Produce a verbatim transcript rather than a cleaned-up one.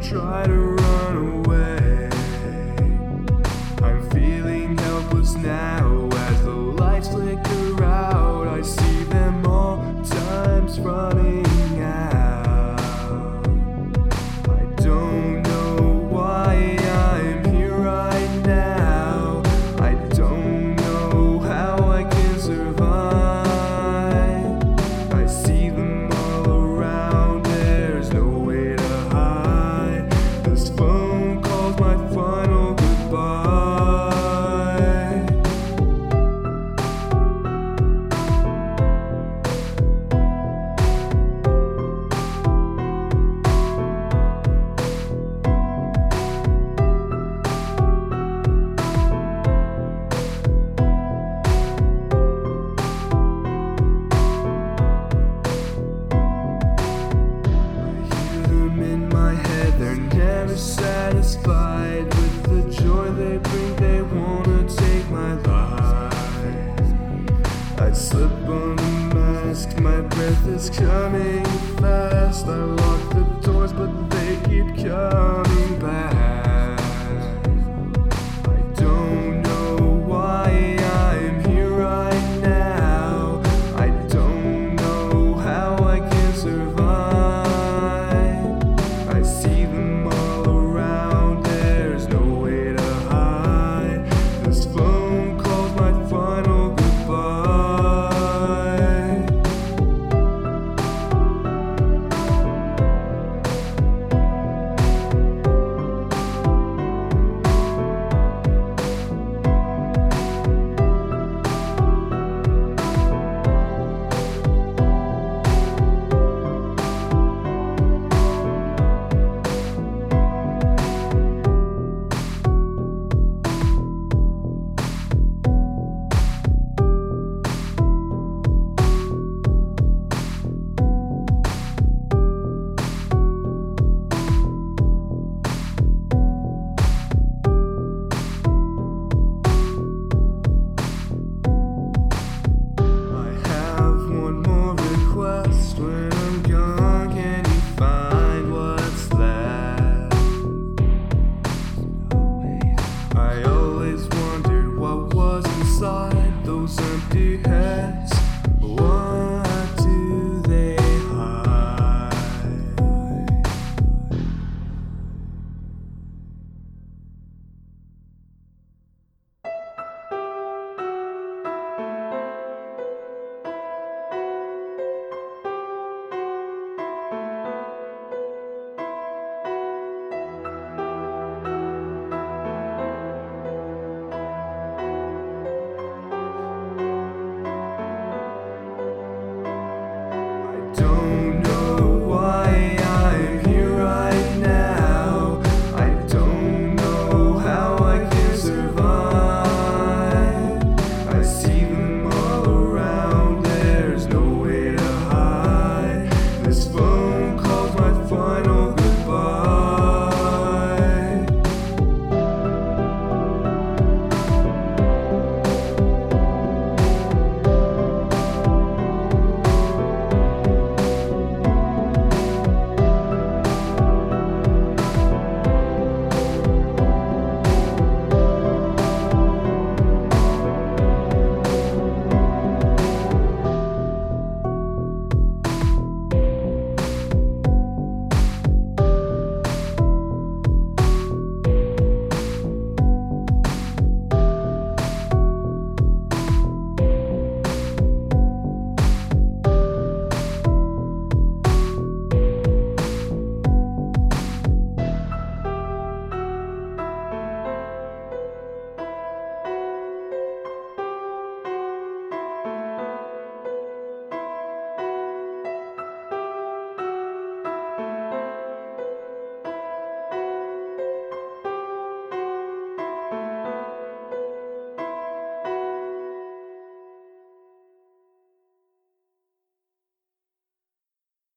try to run away. I'm feeling helpless now as the lights flicker out. I see them all times running out. I don't know why I'm here right now. I don't know how I can survive. I see them all around, there's no way to hide. This phone calls my final goodbye. Never satisfied with the joy they bring, they wanna take my life. I slip on the mask, my breath is coming fast. I lock the doors but they keep coming back. I don't know why I'm here right now. I don't know how I can survive. I see them when I'm gone, can you find what's left? I always wondered what was inside those empty